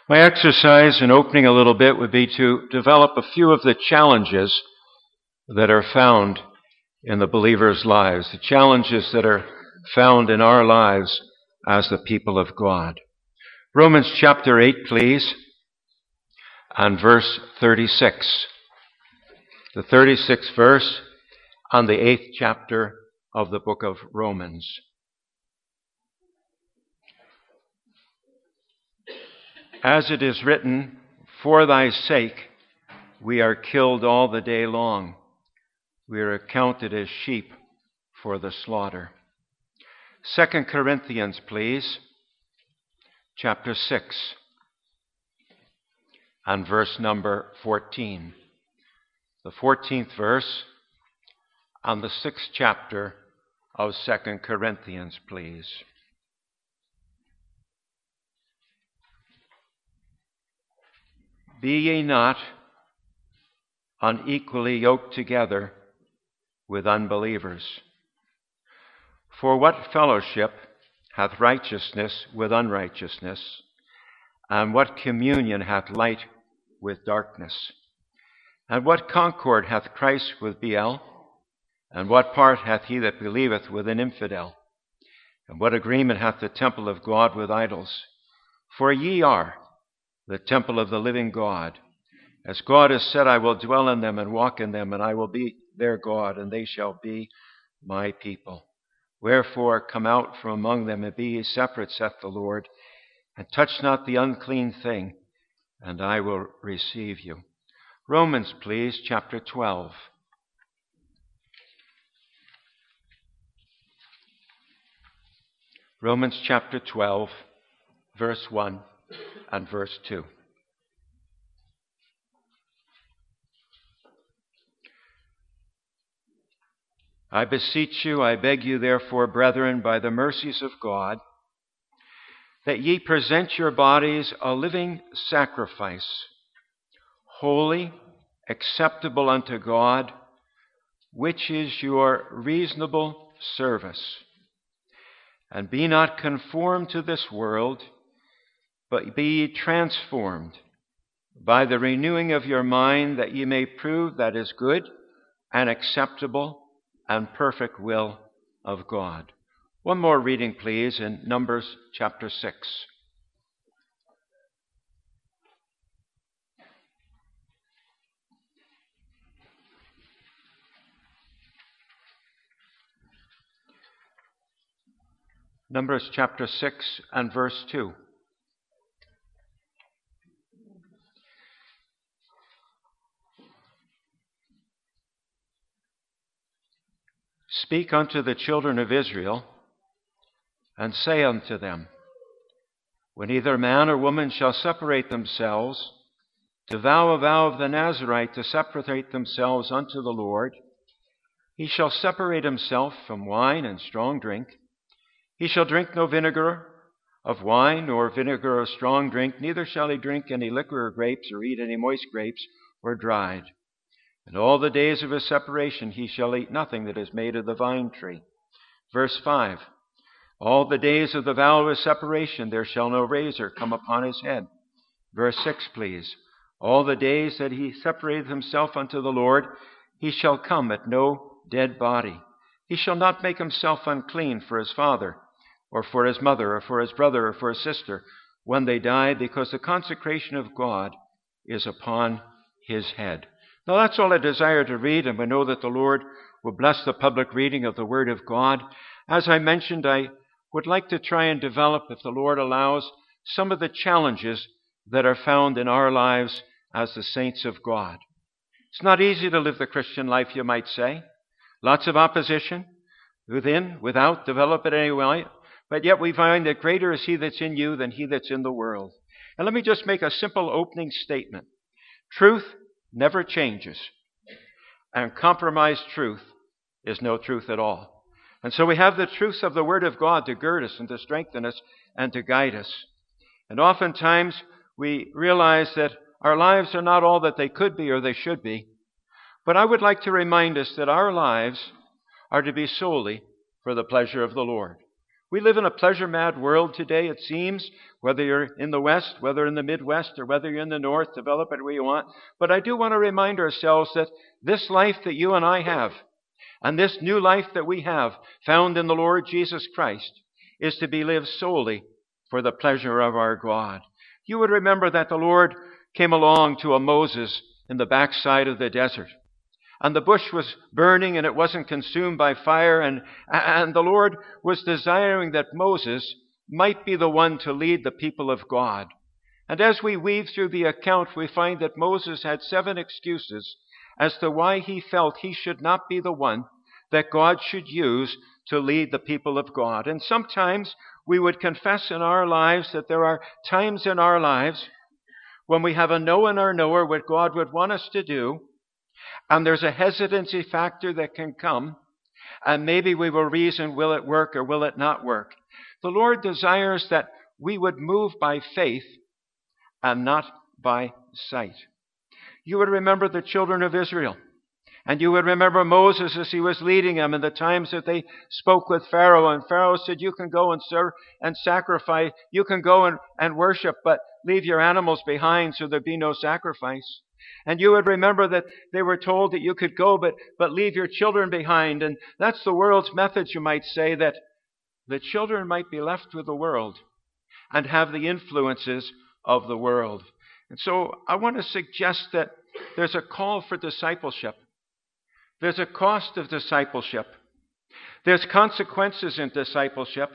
My exercise in opening a little bit would be to develop a few of the challenges that are found in the believer's lives, the challenges that are found in our lives as the people of God. Romans chapter 8, please, and verse 36. The 36th verse on the 8th chapter of the book of Romans. As it is written, "For thy sake we are killed all the day long. We are accounted as sheep for the slaughter." 2 Corinthians, please, chapter 6, and verse number 14. The 14th verse on the 6th chapter of 2 Corinthians, please. "Be ye not unequally yoked together with unbelievers. For what fellowship hath righteousness with unrighteousness? And what communion hath light with darkness? And what concord hath Christ with Belial? And what part hath he that believeth with an infidel? And what agreement hath the temple of God with idols? For ye are the temple of the living God. As God has said, I will dwell in them and walk in them, and I will be their God, and they shall be my people. Wherefore come out from among them, and be ye separate, saith the Lord, and touch not the unclean thing, and I will receive you." Romans, please, chapter 12. Romans chapter 12, verse 1 and verse 2. "I beseech you, I beg you, therefore, brethren, by the mercies of God, that ye present your bodies a living sacrifice, holy, acceptable unto God, which is your reasonable service. And be not conformed to this world, but be ye transformed by the renewing of your mind, that ye may prove that is good and acceptable and perfect will of God." One more reading, please, in Numbers chapter 6. Numbers chapter 6 and verse 2. "Speak unto the children of Israel, and say unto them, when either man or woman shall separate themselves, to vow a vow of the Nazarite to separate themselves unto the Lord, he shall separate himself from wine and strong drink. He shall drink no vinegar of wine, nor vinegar of strong drink, neither shall he drink any liquor or grapes, or eat any moist grapes, or dried. And all the days of his separation he shall eat nothing that is made of the vine tree." Verse 5. "All the days of the vow of his separation there shall no razor come upon his head." Verse 6, please. "All the days that he separated himself unto the Lord, he shall come at no dead body. He shall not make himself unclean for his father, or for his mother, or for his brother, or for his sister, when they die, because the consecration of God is upon his head." Now that's all I desire to read, and we know that the Lord will bless the public reading of the Word of God. As I mentioned, I would like to try and develop, if the Lord allows, some of the challenges that are found in our lives as the saints of God. It's not easy to live the Christian life, you might say. Lots of opposition, within, without, develop it anyway. But yet we find that greater is he that's in you than he that's in the world. And let me just make a simple opening statement. Truth never changes. And compromised truth is no truth at all. And so we have the truths of the Word of God to gird us and to strengthen us and to guide us. And oftentimes we realize that our lives are not all that they could be or they should be. But I would like to remind us that our lives are to be solely for the pleasure of the Lord. We live in a pleasure-mad world today, it seems, whether you're in the West, whether in the Midwest, or whether you're in the North, develop it where you want. But I do want to remind ourselves that this life that you and I have, and this new life that we have found in the Lord Jesus Christ, is to be lived solely for the pleasure of our God. You would remember that the Lord came along to a Moses in the backside of the desert. And the bush was burning and it wasn't consumed by fire. And the Lord was desiring that Moses might be the one to lead the people of God. And as we weave through the account, we find that Moses had 7 excuses as to why he felt he should not be the one that God should use to lead the people of God. And sometimes we would confess in our lives that there are times in our lives when we have a no in our knower what God would want us to do, and there's a hesitancy factor that can come, and maybe we will reason, will it work or will it not work? The Lord desires that we would move by faith and not by sight. You would remember the children of Israel, and you would remember Moses as he was leading them in the times that they spoke with Pharaoh, and Pharaoh said, you can go and serve and sacrifice, you can go and worship, but leave your animals behind so there be no sacrifice. And you would remember that they were told that you could go, but leave your children behind. And that's the world's method, you might say, that the children might be left with the world and have the influences of the world. And so I want to suggest that there's a call for discipleship. There's a cost of discipleship. There's consequences in discipleship.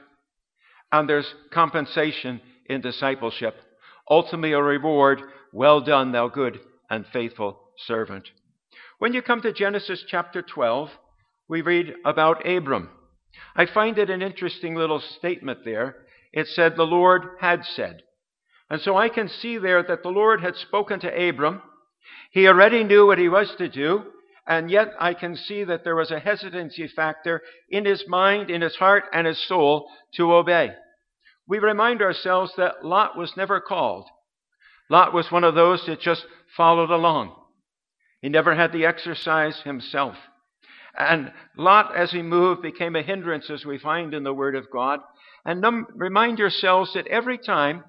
And there's compensation in discipleship. Ultimately a reward, well done, thou good and faithful servant. When you come to Genesis chapter 12, we read about Abram. I find it an interesting little statement there. It said, the Lord had said. And so I can see there that the Lord had spoken to Abram. He already knew what he was to do, and yet I can see that there was a hesitancy factor in his mind, in his heart, and his soul to obey. We remind ourselves that Lot was never called. Lot was one of those that just followed along. He never had the exercise himself. And Lot, as he moved, became a hindrance, as we find in the Word of God. And remind yourselves that every time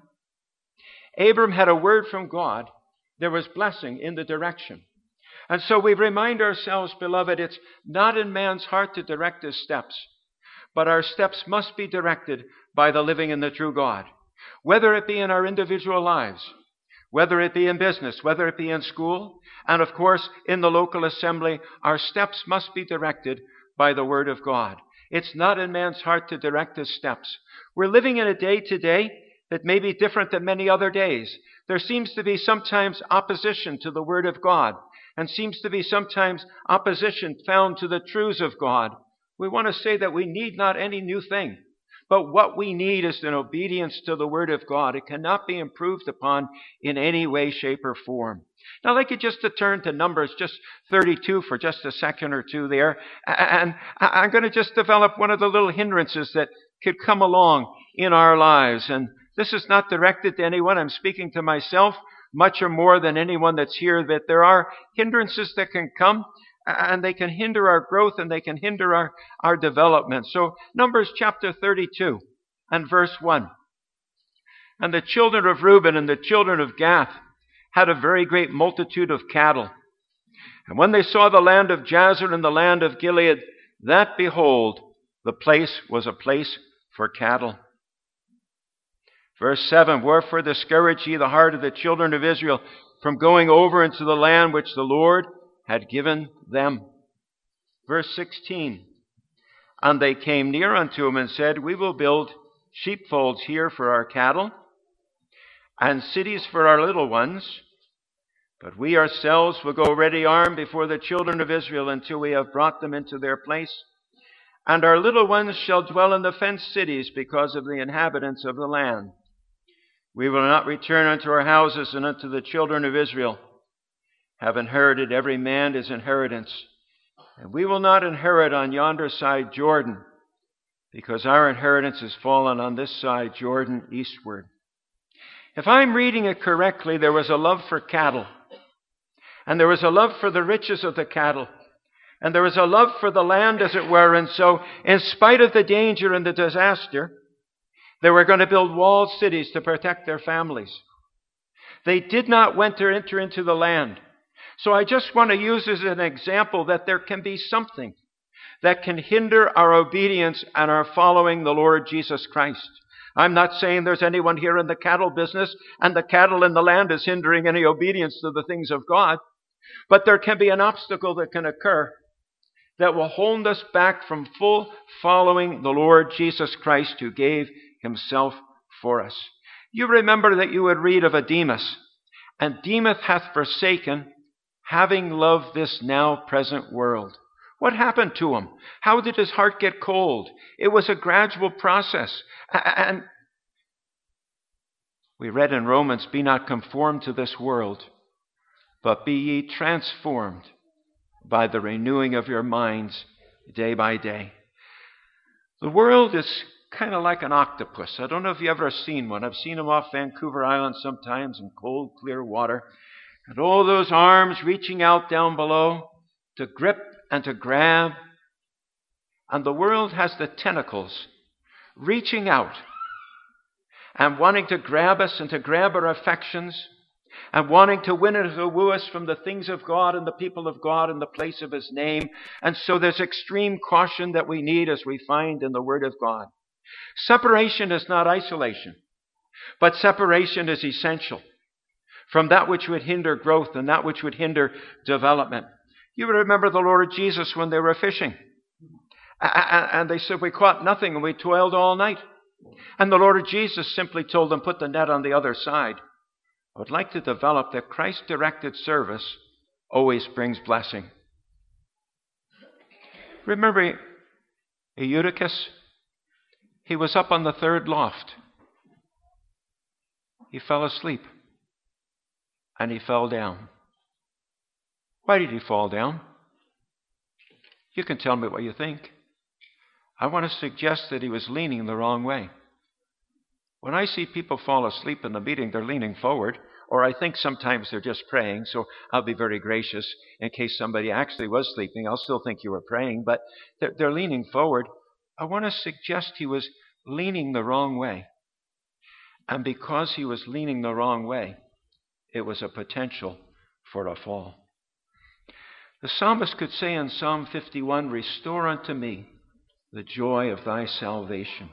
Abram had a word from God, there was blessing in the direction. And so we remind ourselves, beloved, it's not in man's heart to direct his steps, but our steps must be directed by the living and the true God. Whether it be in our individual lives, whether it be in business, whether it be in school, and of course in the local assembly, our steps must be directed by the Word of God. It's not in man's heart to direct his steps. We're living in a day today that may be different than many other days. There seems to be sometimes opposition to the Word of God, and seems to be sometimes opposition found to the truths of God. We want to say that we need not any new thing, but what we need is an obedience to the Word of God. It cannot be improved upon in any way, shape, or form. Now, I'd like you just to turn to Numbers, just 32 for just a second or two there. And I'm going to just develop one of the little hindrances that could come along in our lives. And this is not directed to anyone. I'm speaking to myself much or more than anyone that's here, that there are hindrances that can come, and they can hinder our growth, and they can hinder our development. So Numbers chapter 32 and verse 1. And the children of Reuben and the children of Gath had a very great multitude of cattle. And when they saw the land of Jazer and the land of Gilead, that, behold, the place was a place for cattle. Verse 7, wherefore discourage ye the heart of the children of Israel from going over into the land which the Lord had given them. Verse 16, and they came near unto him and said, we will build sheepfolds here for our cattle, and cities for our little ones, but we ourselves will go ready armed before the children of Israel until we have brought them into their place. And our little ones shall dwell in the fenced cities because of the inhabitants of the land. We will not return unto our houses, and unto the children of Israel have inherited every man his inheritance. And we will not inherit on yonder side Jordan, because our inheritance has fallen on this side Jordan eastward. If I'm reading it correctly, there was a love for cattle, and there was a love for the riches of the cattle, and there was a love for the land, as it were. And so, in spite of the danger and the disaster, They were going to build walled cities to protect their families. They did not enter into the land. So I just want to use as an example that there can be something that can hinder our obedience and our following the Lord Jesus Christ. I'm not saying there's anyone here in the cattle business and the cattle in the land is hindering any obedience to the things of God. But there can be an obstacle that can occur that will hold us back from full following the Lord Jesus Christ who gave himself for us. You remember that you would read of a Demas, and Demas hath forsaken, having loved this now present world. What happened to him? How did his heart get cold? It was a gradual process. And we read in Romans, be not conformed to this world, but be ye transformed by the renewing of your minds day by day. The world is kind of like an octopus. I don't know if you've ever seen one. I've seen them off Vancouver Island sometimes in cold, clear water. And all those arms reaching out down below to grip and to grab. And the world has the tentacles reaching out and wanting to grab us and to grab our affections and wanting to win us or woo us from the things of God and the people of God and the place of his name. And so there's extreme caution that we need as we find in the Word of God. Separation is not isolation, but separation is essential from that which would hinder growth and that which would hinder development. You remember the Lord Jesus when they were fishing. And they said, we caught nothing and we toiled all night. And the Lord Jesus simply told them, put the net on the other side. I would like to develop that Christ-directed service always brings blessing. Remember Eutychus? He was up on the third loft. He fell asleep. And he fell down. Why did he fall down? You can tell me what you think. I want to suggest that he was leaning the wrong way. When I see people fall asleep in the meeting, they're leaning forward, or I think sometimes they're just praying, so I'll be very gracious in case somebody actually was sleeping. I'll still think you were praying, but they're leaning forward. I want to suggest he was leaning the wrong way. And because he was leaning the wrong way, it was a potential for a fall. The psalmist could say in Psalm 51, restore unto me the joy of thy salvation.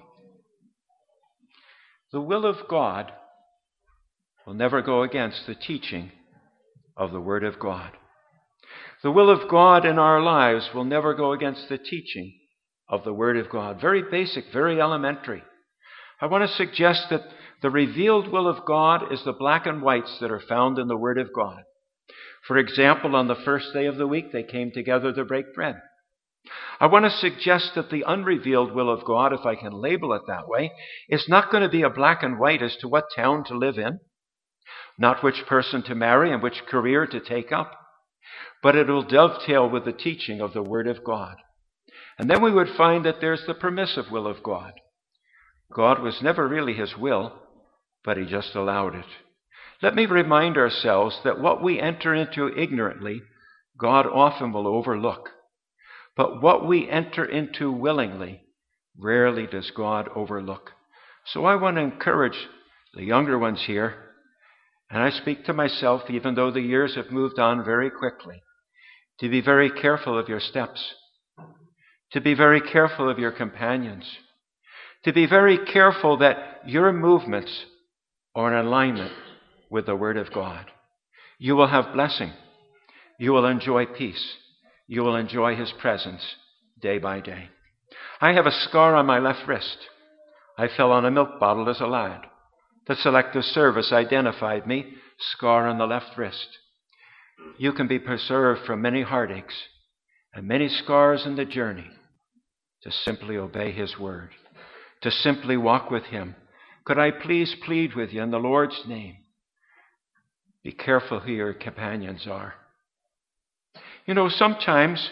The will of God will never go against the teaching of the Word of God. The will of God in our lives will never go against the teaching of the Word of God. Very basic, very elementary. I want to suggest that the revealed will of God is the black and whites that are found in the Word of God. For example, on the first day of the week, they came together to break bread. I want to suggest that the unrevealed will of God, if I can label it that way, is not going to be a black and white as to what town to live in, not which person to marry and which career to take up, but it will dovetail with the teaching of the Word of God. And then we would find that there's the permissive will of God. God was never really his will, but he just allowed it. Let me remind ourselves that what we enter into ignorantly, God often will overlook. But what we enter into willingly, rarely does God overlook. So I want to encourage the younger ones here, and I speak to myself, even though the years have moved on very quickly, to be very careful of your steps, to be very careful of your companions, to be very careful that your movements are in alignment with the Word of God. You will have blessing. You will enjoy peace. You will enjoy his presence day by day. I have a scar on my left wrist. I fell on a milk bottle as a lad. The selective service identified me, scar on the left wrist. You can be preserved from many heartaches and many scars in the journey to simply obey his word, to simply walk with him. Could I please plead with you in the Lord's name? Be careful who your companions are. You know, sometimes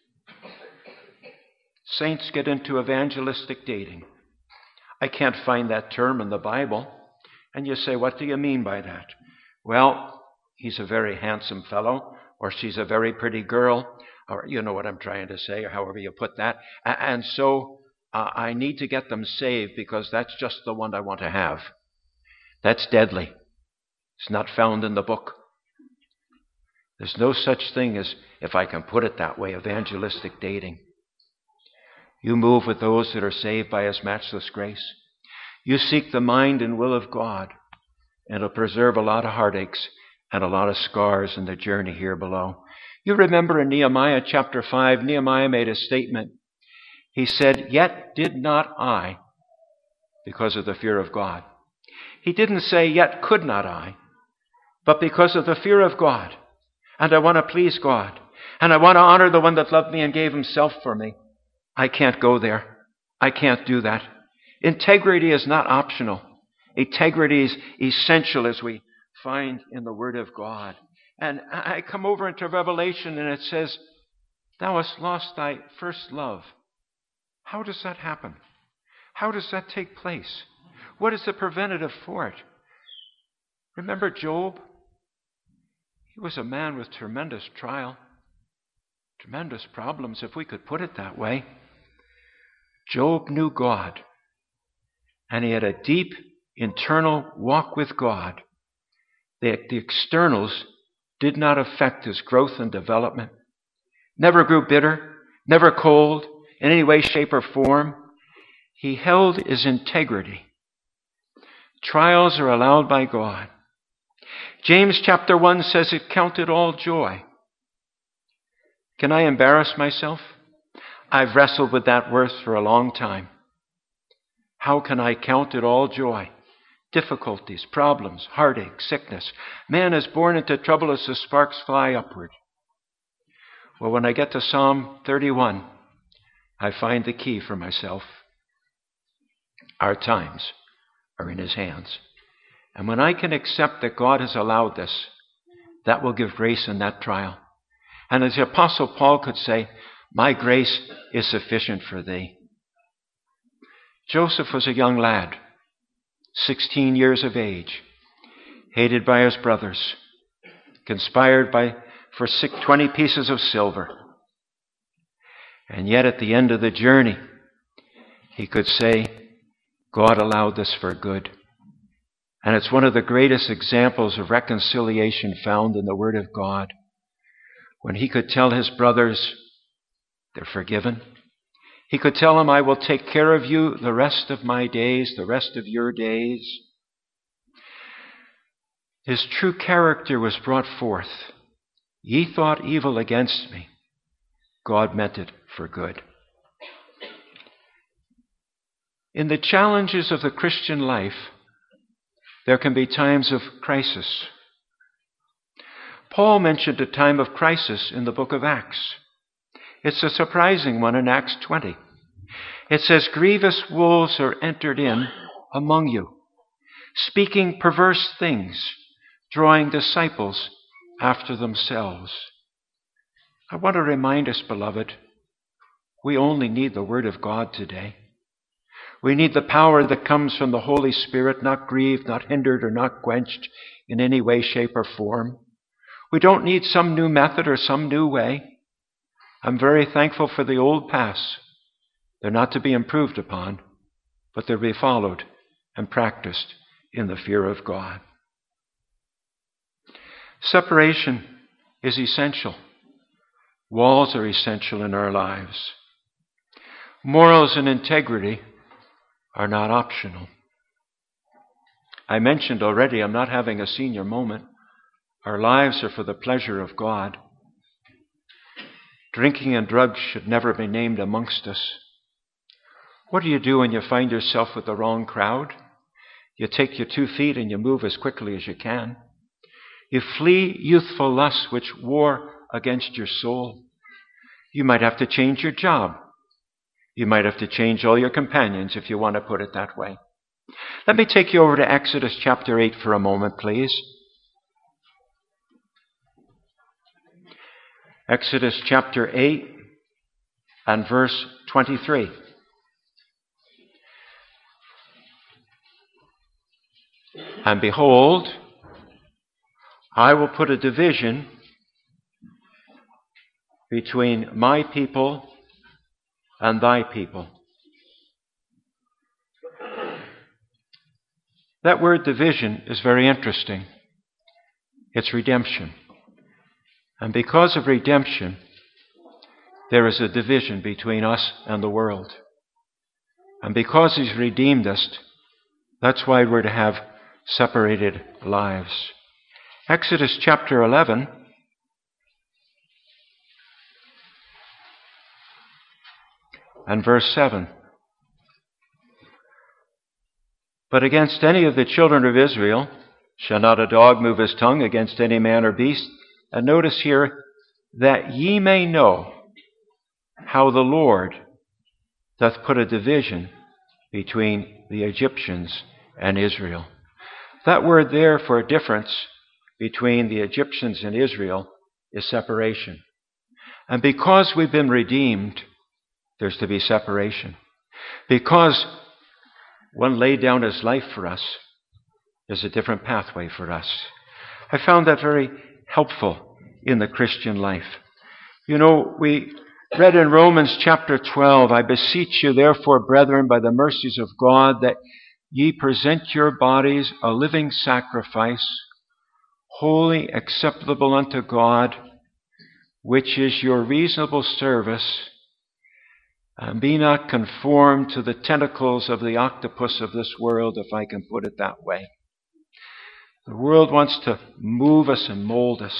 saints get into evangelistic dating. I can't find that term in the Bible. And you say, what do you mean by that? Well, he's a very handsome fellow, or she's a very pretty girl, or you know what I'm trying to say, or however you put that. And so I need to get them saved because that's just the one I want to have. That's deadly. It's not found in the book. There's no such thing as, if I can put it that way, evangelistic dating. You move with those that are saved by His matchless grace. You seek the mind and will of God, and it'll preserve a lot of heartaches and a lot of scars in the journey here below. You remember in Nehemiah chapter 5, Nehemiah made a statement. He said, "Yet did not I," because of the fear of God. He didn't say, "Yet could not I," but because of the fear of God. And I want to please God. And I want to honor the one that loved me and gave Himself for me. I can't go there. I can't do that. Integrity is not optional. Integrity is essential, as we find in the Word of God. And I come over into Revelation and it says, "Thou hast lost thy first love." How does that happen? How does that take place? What is the preventative for it? Remember Job? He was a man with tremendous trial, tremendous problems, if we could put it that way. Job knew God, and he had a deep internal walk with God. The externals did not affect his growth and development. Never grew bitter, never cold, in any way, shape, or form. He held his integrity. Trials are allowed by God. James chapter 1 says it counted all joy. Can I embarrass myself? I've wrestled with that verse for a long time. How can I count it all joy? Difficulties, problems, heartache, sickness. Man is born into trouble as the sparks fly upward. Well, when I get to Psalm 31, I find the key for myself. Our times are in His hands. And when I can accept that God has allowed this, that will give grace in that trial. And as the Apostle Paul could say, "My grace is sufficient for thee." Joseph was a young lad, 16 years of age, hated by his brothers, conspired for 20 pieces of silver. And yet at the end of the journey, he could say, God allowed this for good. And it's one of the greatest examples of reconciliation found in the Word of God. When he could tell his brothers, they're forgiven. He could tell them, I will take care of you the rest of my days, the rest of your days. His true character was brought forth. Ye thought evil against me. God meant it for good. In the challenges of the Christian life, there can be times of crisis. Paul mentioned a time of crisis in the book of Acts. It's a surprising one in Acts 20. It says, grievous wolves are entered in among you, speaking perverse things, drawing disciples after themselves. I want to remind us, beloved, we only need the Word of God today. We need the power that comes from the Holy Spirit, not grieved, not hindered, or not quenched in any way, shape, or form. We don't need some new method or some new way. I'm very thankful for the old paths. They're not to be improved upon, but they'll be followed and practiced in the fear of God. Separation is essential. Walls are essential in our lives. Morals and integrity are not optional. I mentioned already, I'm not having a senior moment. Our lives are for the pleasure of God. Drinking and drugs should never be named amongst us. What do you do when you find yourself with the wrong crowd? You take your 2 feet and you move as quickly as you can. You flee youthful lusts which war against your soul. You might have to change your job. You might have to change all your companions if you want to put it that way. Let me take you over to Exodus chapter 8 for a moment, please. Exodus chapter 8 and verse 23. And behold, I will put a division between my people and thy people. That word division is very interesting. It's redemption. And because of redemption, there is a division between us and the world. And because He's redeemed us, that's why we're to have separated lives. Exodus chapter 11 and verse 7. But against any of the children of Israel shall not a dog move his tongue against any man or beast. And notice here, that ye may know how the Lord doth put a division between the Egyptians and Israel. That word there for a difference between the Egyptians and Israel is separation. And because we've been redeemed, there's to be separation. Because one laid down his life for us, there's a different pathway for us. I found that very helpful in the Christian life. You know, we read in Romans chapter 12, I beseech you therefore, brethren, by the mercies of God, that ye present your bodies a living sacrifice, holy, acceptable unto God, which is your reasonable service. And be not conformed to the tentacles of the octopus of this world, if I can put it that way. The world wants to move us and mold us.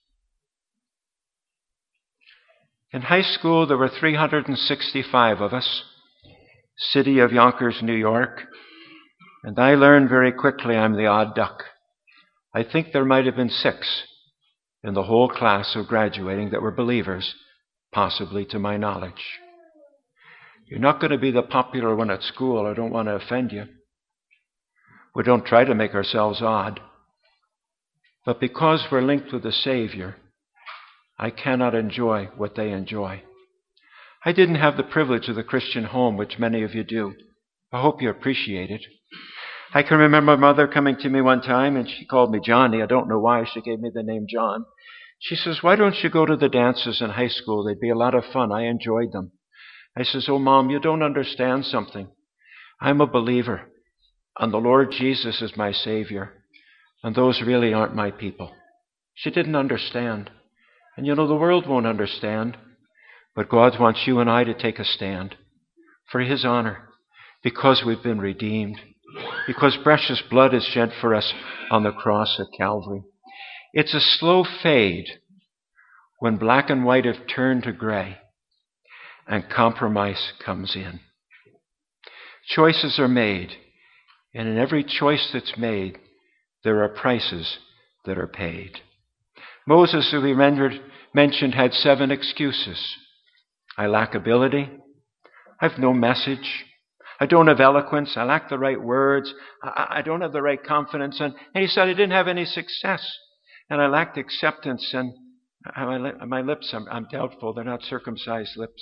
In high school, there were 365 of us, city of Yonkers, New York, and I learned very quickly I'm the odd duck. I think there might have been 6 in the whole class of graduating that were believers, possibly to my knowledge. You're not going to be the popular one at school. I don't want to offend you. We don't try to make ourselves odd. But because we're linked with the Savior, I cannot enjoy what they enjoy. I didn't have the privilege of the Christian home, which many of you do. I hope you appreciate it. I can remember my mother coming to me one time, and she called me Johnny. I don't know why she gave me the name John. She says, why don't you go to the dances in high school? They'd be a lot of fun. I enjoyed them. I says, oh, Mom, you don't understand something. I'm a believer, and the Lord Jesus is my Savior, and those really aren't my people. She didn't understand. And you know, the world won't understand, but God wants you and I to take a stand for His honor, because we've been redeemed, because precious blood is shed for us on the cross at Calvary. It's a slow fade when black and white have turned to gray and compromise comes in. Choices are made, and in every choice that's made, there are prices that are paid. Moses, who we mentioned, had 7 excuses. I lack ability. I have no message. I don't have eloquence. I lack the right words. I don't have the right confidence. And he said I didn't have any success. And I lacked acceptance. And my lips, I'm doubtful. They're not circumcised lips.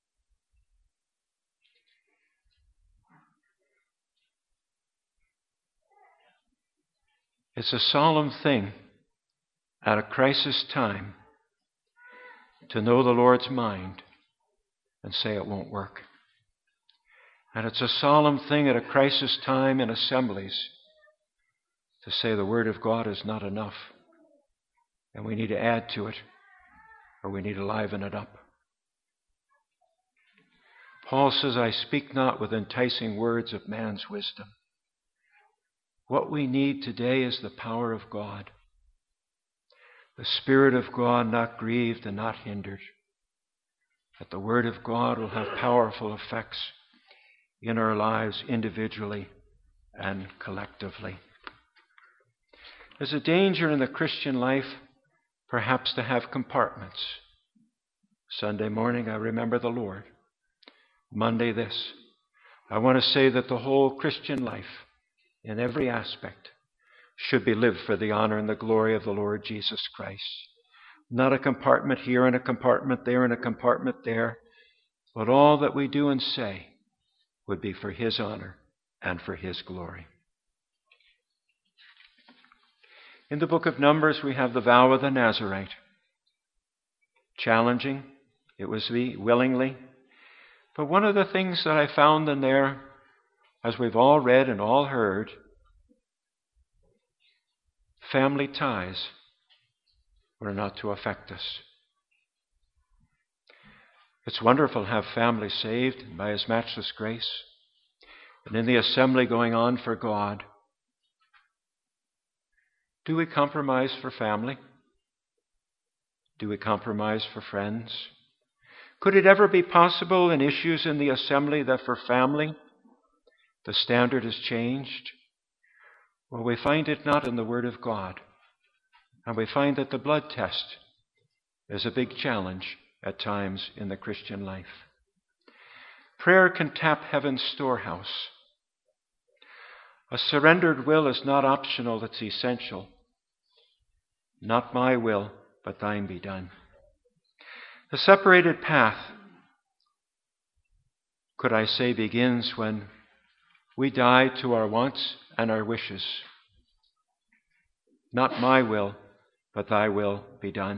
It's a solemn thing at a crisis time to know the Lord's mind and say it won't work. And it's a solemn thing at a crisis time in assemblies to say the Word of God is not enough and we need to add to it or we need to liven it up. Paul says, I speak not with enticing words of man's wisdom. What we need today is the power of God. The Spirit of God not grieved and not hindered. That the Word of God will have powerful effects in our lives individually and collectively. There's a danger in the Christian life, perhaps, to have compartments. Sunday morning, I remember the Lord. Monday, this. I want to say that the whole Christian life, in every aspect, should be lived for the honor and the glory of the Lord Jesus Christ. Not a compartment here and a compartment there and a compartment there, but all that we do and say would be for His honor and for His glory. In the book of Numbers, we have the vow of the Nazarite. Challenging. It was willingly. But one of the things that I found in there, as we've all read and all heard, family ties were not to affect us. It's wonderful to have families saved by His matchless grace, and in the assembly going on for God. Do we compromise for family? Do we compromise for friends? Could it ever be possible in issues in the assembly that for family the standard is changed? Well, we find it not in the Word of God. And we find that the blood test is a big challenge at times in the Christian life. Prayer can tap heaven's storehouse. A surrendered will is not optional, it's essential. Not my will, but thine be done. The separated path, could I say, begins when we die to our wants and our wishes. Not my will, but thy will be done.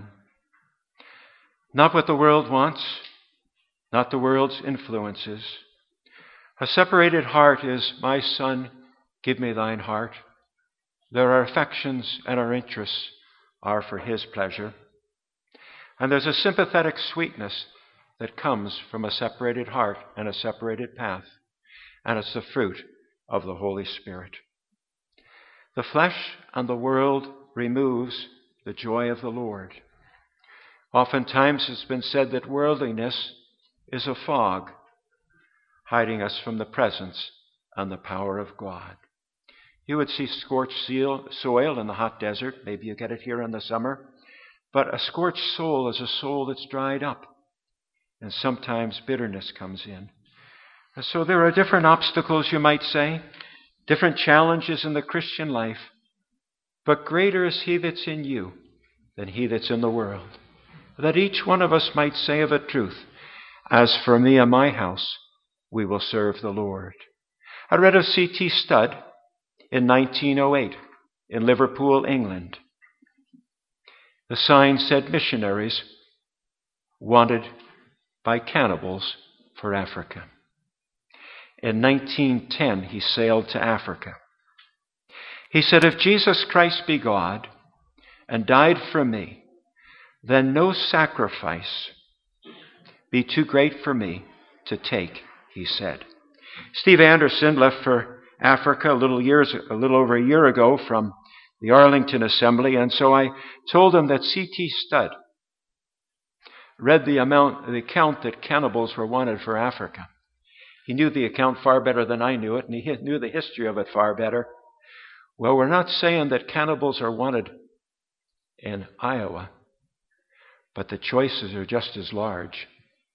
Not what the world wants, not the world's influences. A separated heart is, my son, give me thine heart. There our affections and our interests are for his pleasure. And there's a sympathetic sweetness that comes from a separated heart and a separated path. And it's the fruit of the Holy Spirit. The flesh and the world removes the joy of the Lord. Oftentimes it's been said that worldliness is a fog hiding us from the presence and the power of God. You would see scorched soil in the hot desert. Maybe you get it here in the summer. But a scorched soul is a soul that's dried up. And sometimes bitterness comes in. And so there are different obstacles, you might say, different challenges in the Christian life. But greater is He that's in you than he that's in the world. That each one of us might say of a truth, as for me and my house, we will serve the Lord. I read of C.T. Studd in 1908 in Liverpool, England. The sign said missionaries wanted by cannibals for Africa. In 1910, he sailed to Africa. He said, if Jesus Christ be God and died for me, then no sacrifice be too great for me to take, he said. Steve Anderson left for Africa a little over a year ago from the Arlington Assembly, and so I told him that C.T. Studd read the account that cannibals were wanted for Africa. He knew the account far better than I knew it, and he knew the history of it far better. Well, we're not saying that cannibals are wanted in Iowa, but the choices are just as large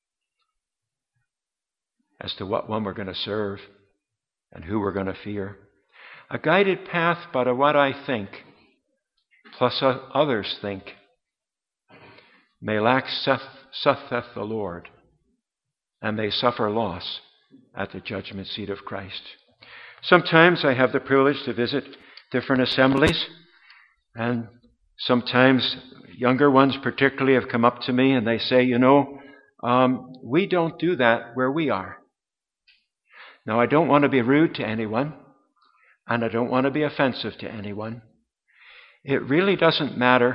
as to what one we're going to serve and who we're going to fear. A guided path by what I think, plus others think, may lack saith the Lord, and may suffer loss at the judgment seat of Christ. Sometimes I have the privilege to visit different assemblies, and sometimes younger ones particularly have come up to me and they say, we don't do that where we are. Now, I don't want to be rude to anyone, and I don't want to be offensive to anyone. It really doesn't matter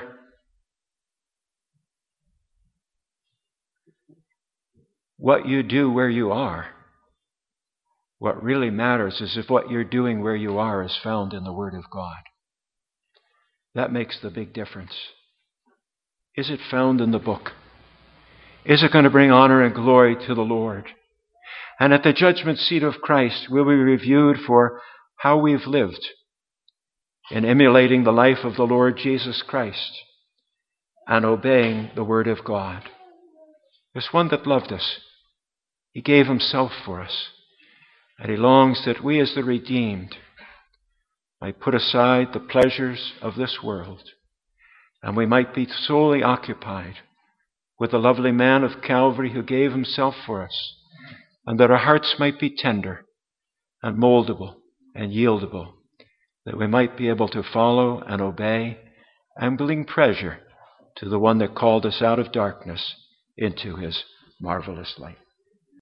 what you do where you are. What really matters is if what you're doing where you are is found in the Word of God. That makes the big difference. Is it found in the book? Is it going to bring honor and glory to the Lord? And at the judgment seat of Christ, will we be reviewed for how we've lived in emulating the life of the Lord Jesus Christ and obeying the Word of God. There's one that loved us. He gave Himself for us. And He longs that we as the redeemed might put aside the pleasures of this world, and we might be solely occupied with the lovely man of Calvary who gave Himself for us, and that our hearts might be tender and moldable and yieldable, that we might be able to follow and obey and bring pleasure to the one that called us out of darkness into His marvelous light.